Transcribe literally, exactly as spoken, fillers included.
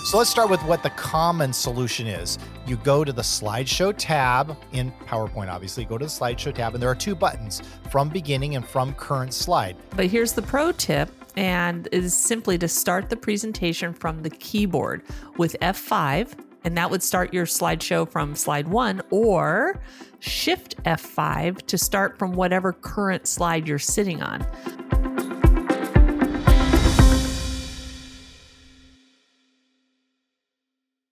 So let's start with what the common solution is. You go to the slideshow tab in PowerPoint, obviously. Go to the slideshow tab, and there are two buttons, from beginning and from current slide. But here's the pro tip, and it is simply to start the presentation from the keyboard with F five, and that would start your slideshow from slide one, or Shift F five to start from whatever current slide you're sitting on.